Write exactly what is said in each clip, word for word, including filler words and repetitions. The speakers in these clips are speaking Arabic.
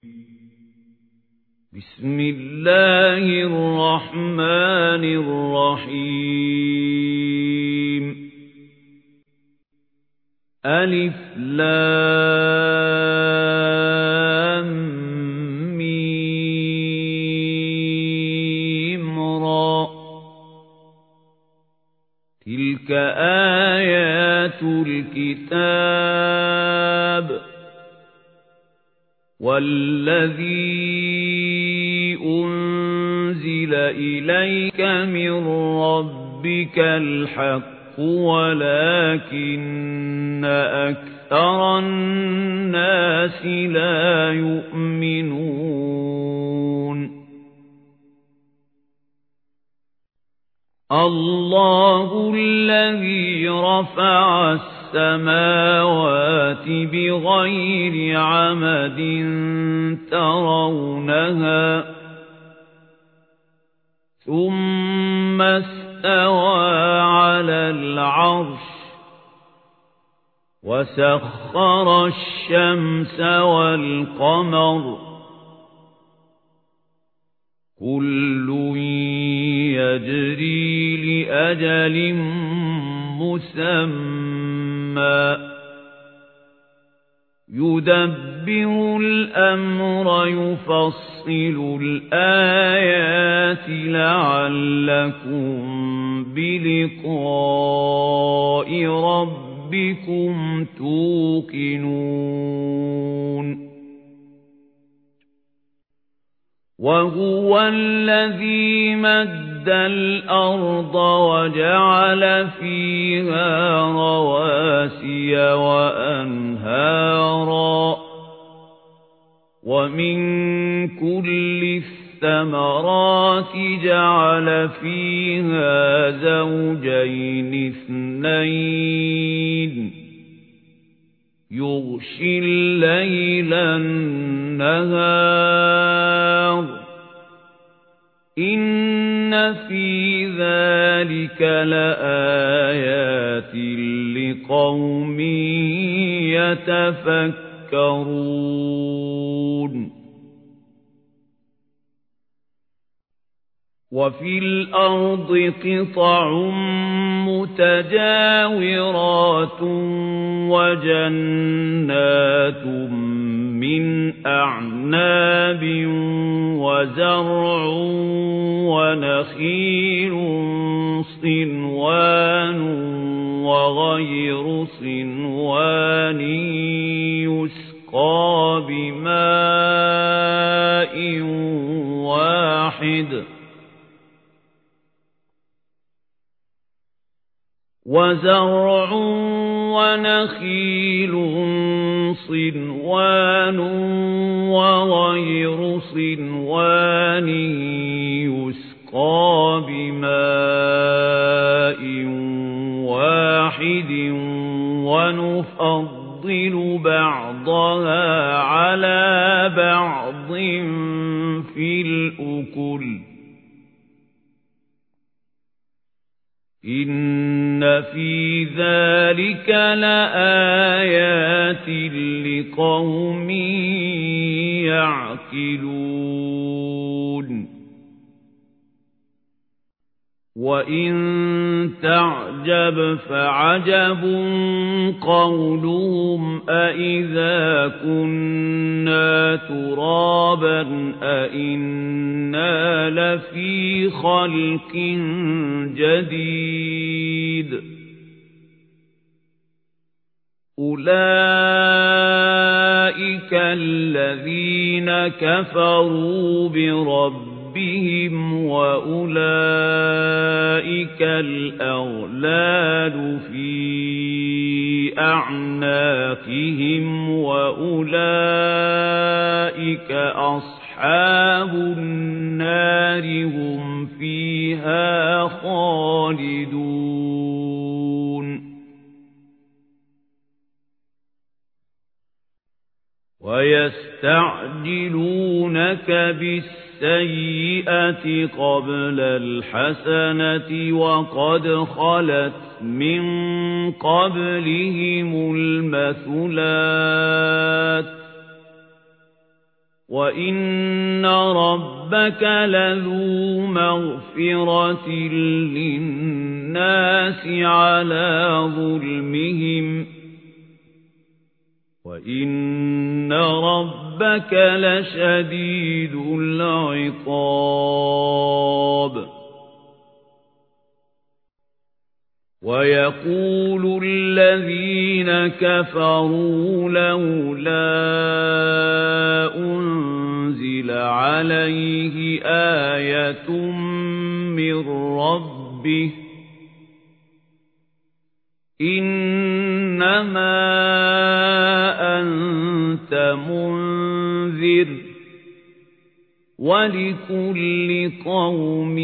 بسم الله الرحمن الرحيم ألف لام ميم را تلك آيات الكتاب والذي أنزل إليك من ربك الحق ولكن أكثر الناس لا يؤمنون الله الذي رفع السماوات بغير عمد ترونها ثم استوى على العرش وسخر الشمس والقمر كل يجري لأجل مسمى يدبر الأمر يفصل الآيات لعلكم بلقاء ربكم توقنون وهو الذي مد الأرض وجعل فيها رواسي وأنهارا ومن كل الثمرات جعل فيها زوجين اثنين يغشي الليل النهار إن في ذلك لآيات لقوم يتفكرون وفي الأرض قطع متجاورات وجنات من أعناب وزرع ونخيل صنوان وغير صنوان يسقى بماء واحد وزرع ونخيل صنوان وغير صنوان يسقى بماء واحد ونفضل بعضها على بعض في الأكل إن في ذلك لآيات لقوم يعقلون وإن تعجب فعجب قولهم أإذا كنا ترابا أإنا لفي خلق جديد أولئك الذين كفروا بربهم بهم وأولئك الأغلال في أعناقهم وأولئك أصحاب النار هم فيها خالدون ويستعجلونك بالسيئة السيئة قبل الحسنة وقد خلت من قبلهم المثلات وَإِنَّ رَبَّكَ لَذُو مَغْفِرَةٍ لِلنَّاسِ عَلَى ظُلْمِهِمْ وَإِنَّ رَبَّكَ لَشَدِيدُ الْعِقَابِ وَيَقُولُ الَّذِينَ كَفَرُوا لَوْلَا أُنْزِلَ عَلَيْهِ آيَةٌ مِّن رَّبِّهِ إِنَّمَا أَنتَ مُنذِرٌ وَلِكُلِّ قَوْمٍ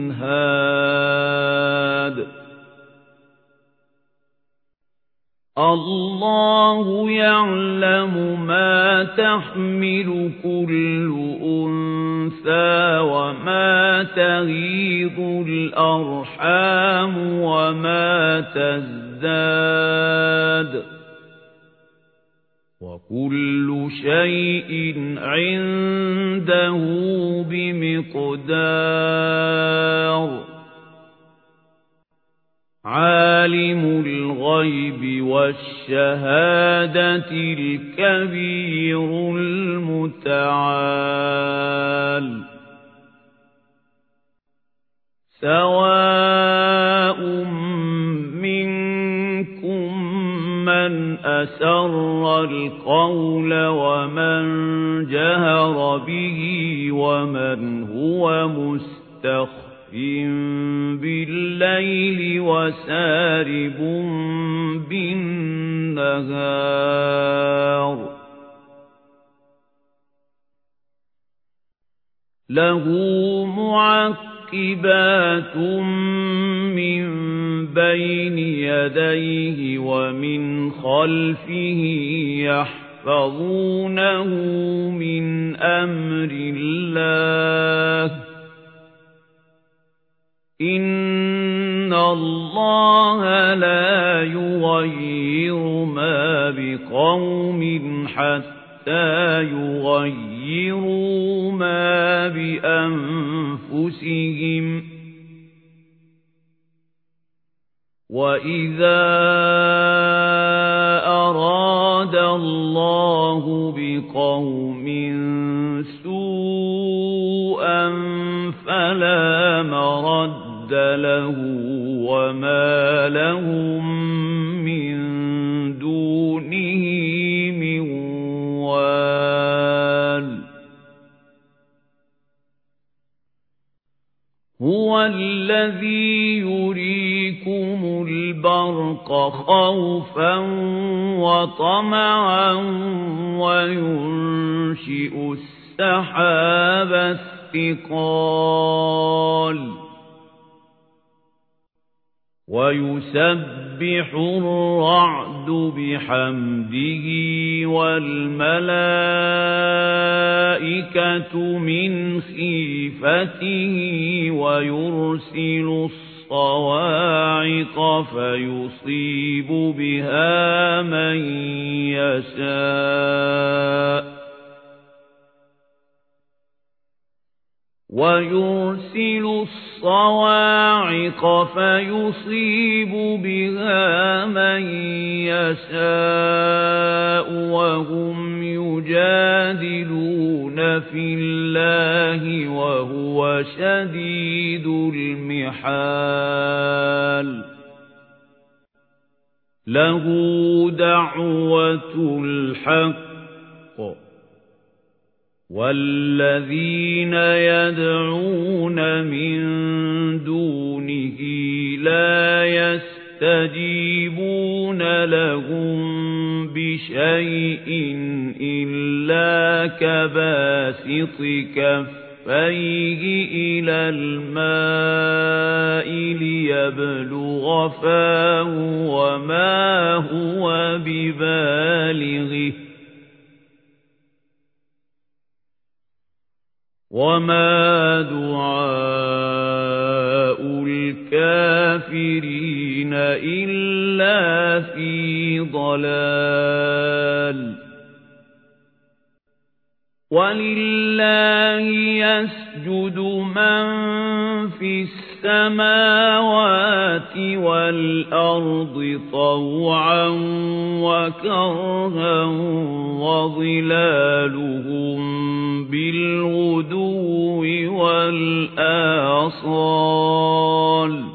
هَادٍ الله يعلم ما تحمل كل أنثى وما تغيض الأرحام وما تزداد وكل شيء عنده بمقدار عالم الغيب والشهادة الكبير المتعال سواء منكم من أسر القول ومن جهر به ومن هو مستخف بالليل وسارب بالنهار له معقبات من بين يديه ومن خلفه يحفظونه من أمر الله إن الله لا يغير ما بقوم حتى يغيروا ما بأنفسهم وإذا أراد الله بقوم سوءا فلا مرد له وما لهم من دونه من وال هو الذي يريكم البرق خوفا وطمعا وينشئ السحاب الثقال ويسبح الرعد بحمده والملائكة من خيفته ويرسل الصواعق فيصيب بها من يشاء ويرسل الصواعق فيصيب بها من يشاء وهم يجادلون في الله وهو شديد المحال له دعوة الحق والذين يدعون من دونه لا يستجيبون لهم بشيء إلا كباسط كفيه إلى الماء ليبلغ فاه وما هو ببالغه وما دعاء الكافرين إلا في ضلال وَلِلَّهِ يَسْجُدُ مَن فِي السَّمَاوَاتِ وَالْأَرْضِ طَوْعًا وَكَرْهًا وَظِلَالُهُم بِالْغُدُوِّ وَالْآصَالِ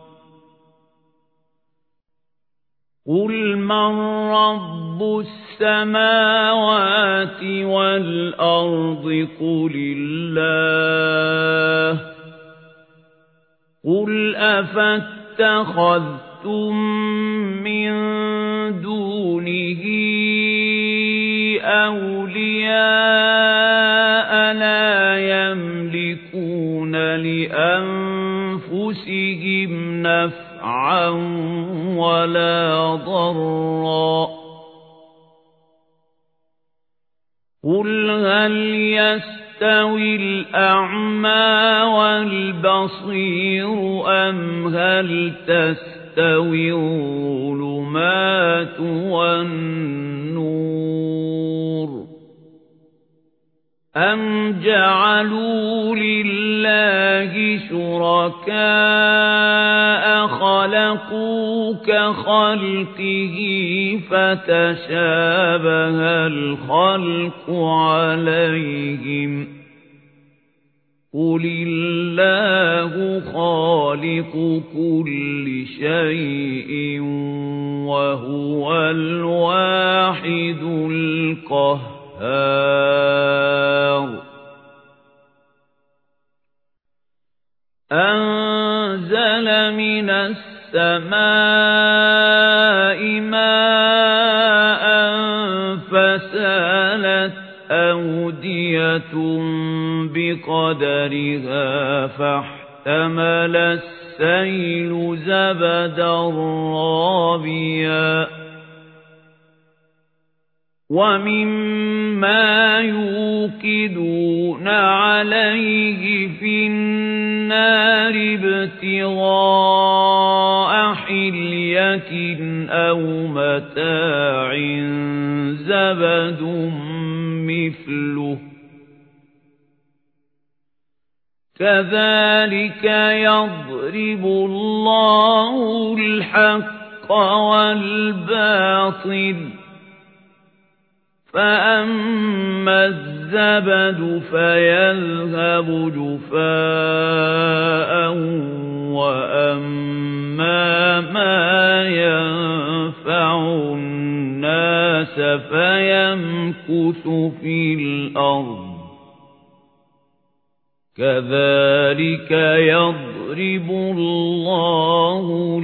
قُلْ مَن رَّبُّ السَّمَاوَاتِ وَالْأَرْضِ قُلِ اللَّهُ قُلْ أَفَاتَّخَذْتُم مِّن دُونِهِ أَوْلِيَاءَ لَا يَمْلِكُونَ لِأَنفُسِهِمْ نَفْعًا وَلَا ضَرًّا قُلْ هَلْ يَسْتَوِي الْأَعْمَى وَالْبَصِيرُ أَمْ هَلْ تَسْتَوِي الظُّلُمَاتُ وَالنُّورُ أَمْ جَعَلُوا لِلَّهِ شُرَكَاءَ خَلَقُوا كَخَلْقِهِ فَتَشَابَهَ الْخَلْقُ عَلَيْهِمْ قُلِ اللَّهُ خَالِقُ كُلِّ شَيْءٍ وَهُوَ الْوَاحِدُ الْقَهَّارُ أَنزَلَ مِنَ السَّمَاءِ مَاءً فَسَالَتْ أَوْدِيَةٌ بِقَدَرِهَا فَاحْتَمَلَ السَّيْلُ زَبَدًا رَّابِيًا وَمِمَّا يُوقِدُونَ عَلَيْهِ فِي النَّارِ ابْتِغَاءَ حِلْيَةٍ أَوْ مَتَاعٍ زَبَدٌ مِثْلُهُ كَذَلِكَ يَضْرِبُ اللَّهُ الْحَقَّ وَالْبَاطِلَ فَأَمَّا الزَّبَدُ فَيَذْهَبُ جُفَاءً وَأَمَّا مَا يَنفَعُ النَّاسَ فَيَمْكُثُ فِي الْأَرْضِ كَذَلِكَ يَضْرِبُ اللَّهُ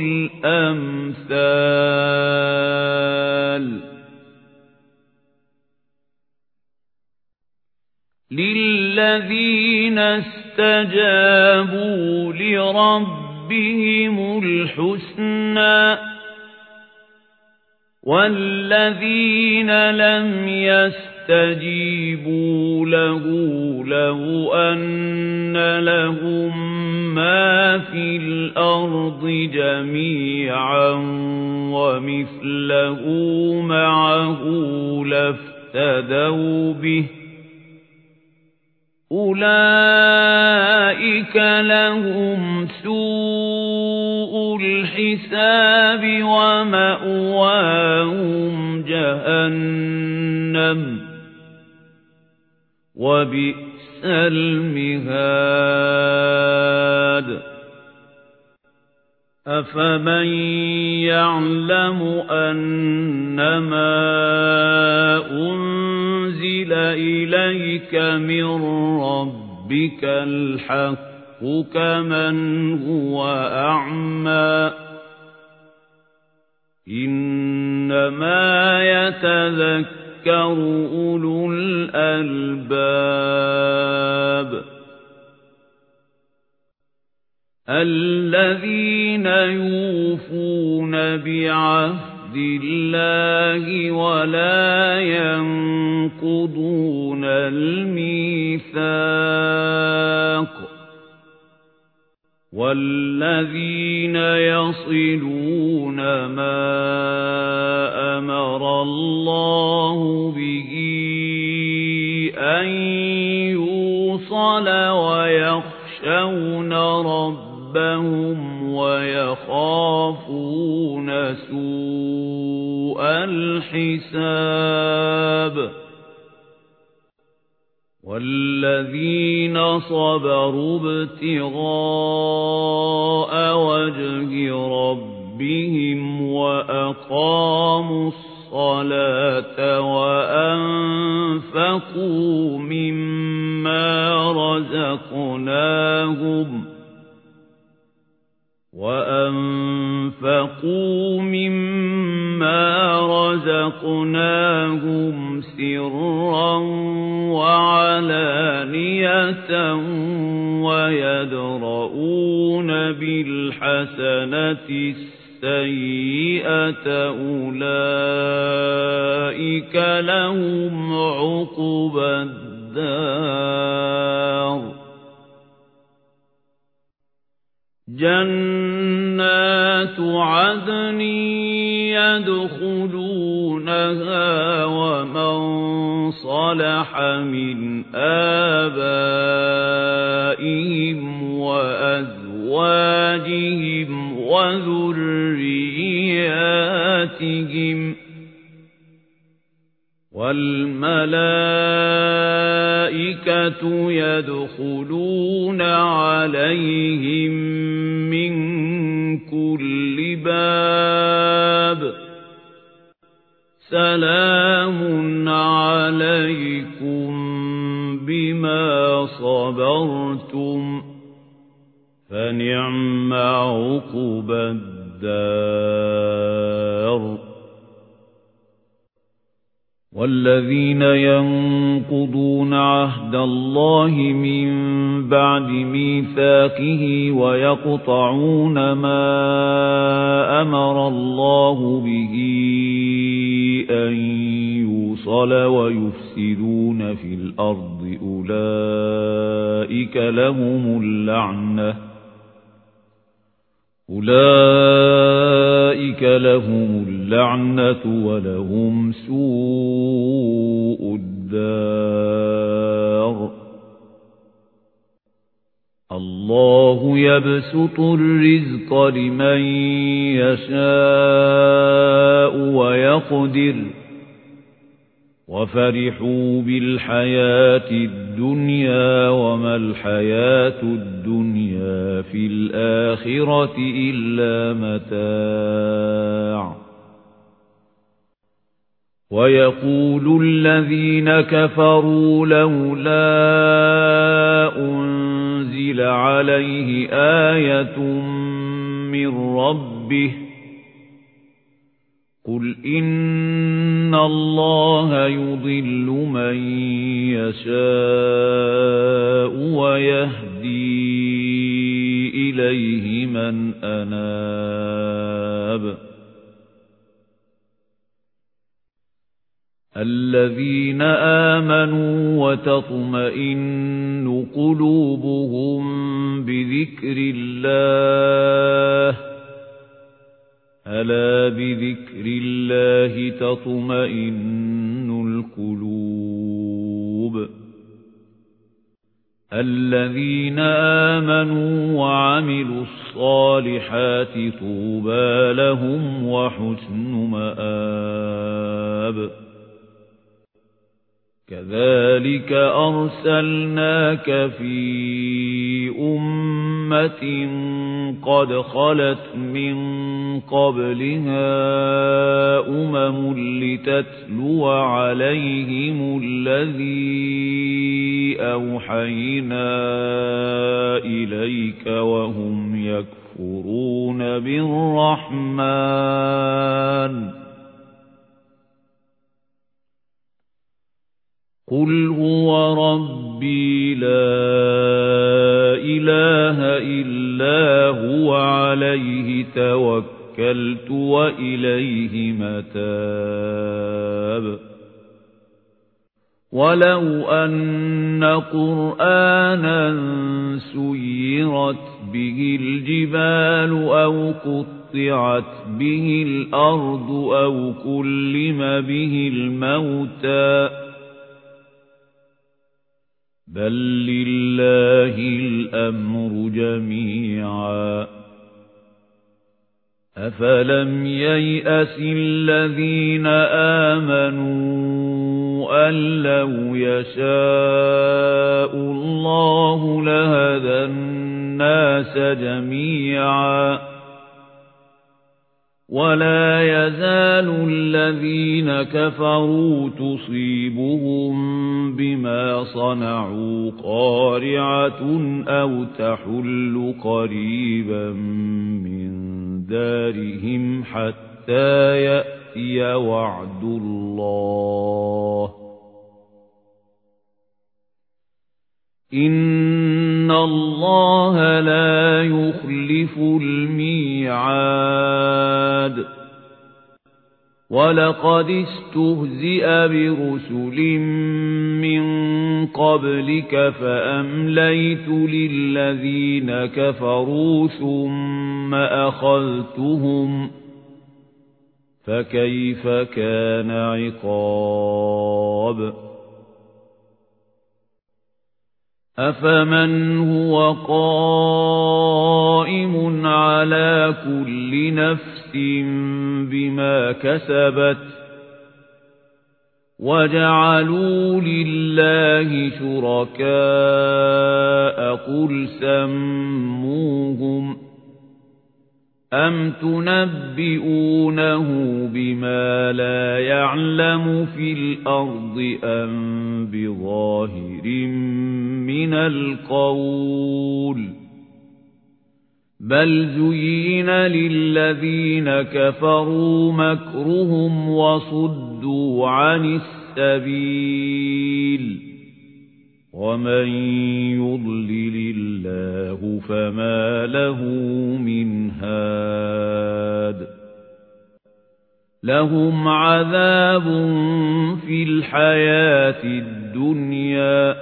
الْأَمْثَالَ لِلَّذِينَ اسْتَجَابُوا لِرَبِّهِمُ الْحُسْنَى وَالَّذِينَ لَمْ يَسْتَجِيبُوا لَهُ لَوْ أَنَّ لَهُم مَّا فِي الْأَرْضِ جَمِيعًا وَمِثْلَهُ مَعَهُ لَافْتَدَوْا بِهِ أُولَئِكَ لَهُمْ سُوءُ الْحِسَابِ وَمَأْوَاهُمْ جَهَنَّمُ وَبِئْسَ الْمِهَادُ أَفَمَن يَعْلَمُ أَنَّمَا أُنزِلَ إِلَيْكَ مِن رَّبِّكَ الْحَقُّ كَمَنْ هُوَ أَعْمَى إِنَّمَا يَتَذَكَّرُ أُولُو الْأَلْبَابِ الَّذِينَ يُوفُونَ بِعَهْدِ اللَّهِ وَلَا يَنقُضُونَ الْمِيثَاقَ وَالَّذِينَ يَصِلُونَ مَا أَمَرَ اللَّهُ بِهِ أن يوصل ويخشون ربهم ويخافون سوء الحساب والذين صبروا ابتغاء وجه ربهم وأقاموا الصلاة وأنفقوا مما رزقناهم وأنفقوا مما رزقناهم سرا وعلانية ويدرؤون بالحسنة السيئة أولئك لهم عقبى الدار جنات عدن يدخلونها ومن صلح من آبائهم وأزواجهم وذرياتهم والملائكة يدخلون عليهم من كل باب سلام عليكم بما صبرتم فنعم عقبى الدار والذين ينقضون عهد الله من بعد ميثاقه ويقطعون ما أمر الله به أن يوصل ويفسدون في الأرض أولئك لهم اللعنة أولئك لهم اللعنة ولهم سوء الدار الله يبسط الرزق لمن يشاء ويقدر وفرحوا بالحياة الدنيا وما الحياة الدنيا في الآخرة إلا متاع ويقول الذين كفروا لولا أنزل عليه آية من ربه قل إن الله يضل من يشاء ويهدي إليه من أناب الذين آمنوا وتطمئن قلوبهم بذكر الله ألا بذكر الله تطمئن القلوب الذين آمنوا وعملوا الصالحات طوبى لهم وحسن مآب كذلك أرسلناك في أمة قد خلت من قبلها أمم لتتلو عليهم الذي أوحينا إليك وهم يكفرون بالرحمن قل هو ربي لا إله إلا هو عليه توكلت وإليه متاب ولو أن قرآنا سيرت به الجبال أو قطعت به الأرض أو كلم به الموتى بل لله الأمر جميعا أفلم ييأس الذين آمنوا أن لو يشاء الله لهدى الناس جميعا ولا يزال الذين كفروا تصيبهم بما صنعوا قارعة أو تحل قريبا من دارهم حتى يأتي وعد الله إن الله لا يخلف الميعاد ولقد استهزئ برسل من قبلك فأمليت للذين كفروا ثم أخذتهم فكيف كان عقاب أفمن هو قائم على كل نفس بما كسبت وجعلوا لله شركاء قل سموهم أم تنبئونه بما لا يعلم في الأرض أم بظاهر من القول بل زين للذين كفروا مكرهم وصدوا عن السبيل ومن يضلل الله فما له من هاد لهم عذاب في الحياة الدنيا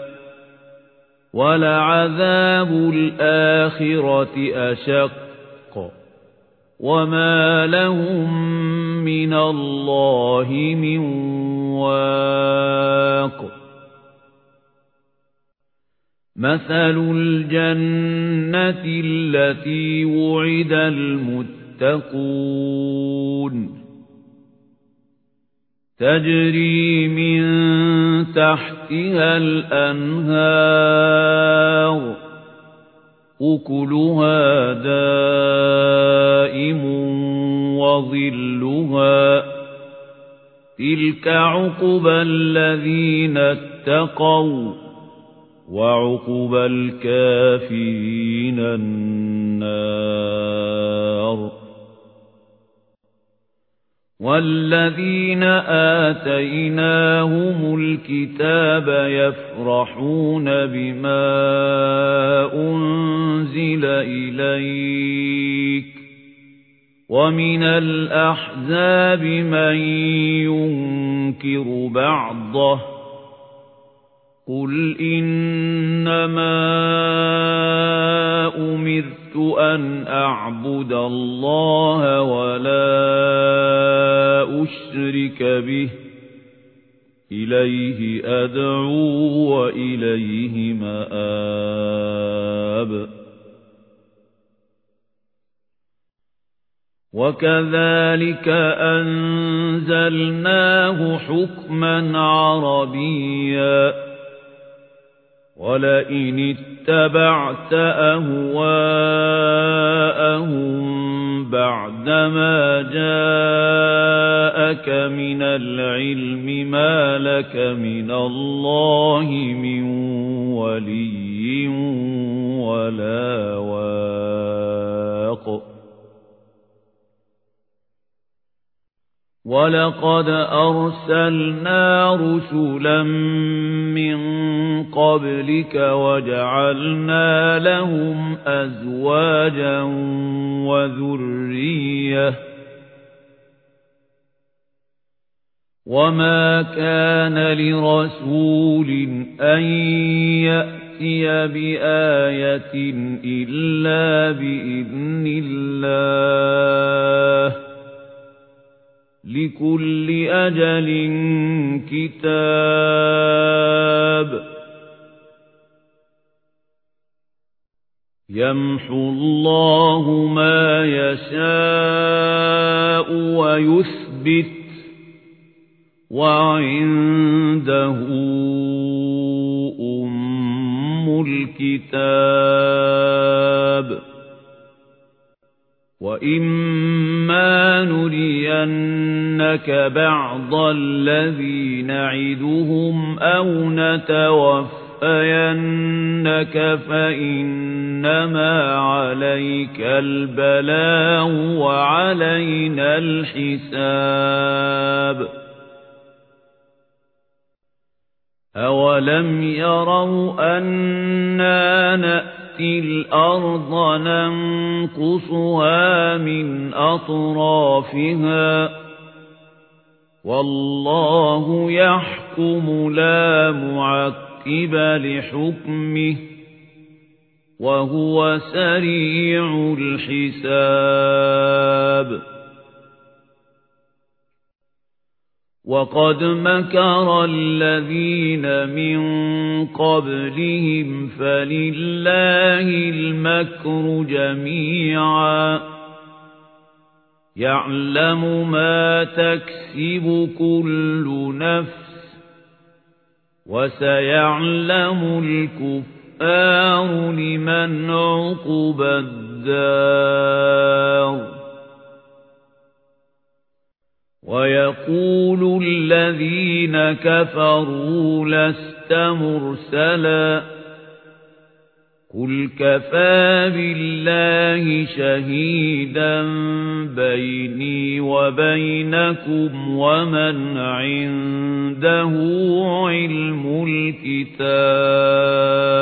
ولعذاب الآخرة أشق وما لهم من الله من واق مثل الجنة التي وعد المتقون تجري من تحتها الأنهار أكلها دائم وظلها تلك عقبى الذين اتقوا وعقبى الكافرين النار والذين آتيناهم الكتاب يفرحون بما أنزل إليك ومن الأحزاب من ينكر بعضه قل إنما أمرت أن أعبد الله ولا أشرك به إليه أدعو وإليه مآب وكذلك أنزلناه حكما عربيا ولئن اتبعت أهواءهم بعدما جاءك من العلم ما لك من الله من ولي ولا واق ولقد أرسلنا رسلا من قبلك وجعلنا لهم أزواجا وذرية وما كان لرسول أن يأتي بآية إلا بإذن الله لكل أجل كتاب يمحو الله ما يشاء ويثبت وعنده أم الكتاب وإما نرينك بعض الذي نعدهم أو نتوفينك فإنما عليك البلاغ وعلينا الحساب أولم يروا أنا نأتي الأرض ننقصها من أطرافها والله يحكم لا معقب لحكمه وهو سريع الحساب وقد مكر الذين من قبلهم فلله المكر جميعا يعلم ما تكسب كل نفس وسيعلم الكفار لمن عقبى الدار ويقول الذين كفروا لست مرسلا قل كفى بالله شهيدا بيني وبينكم ومن عنده علم الكتاب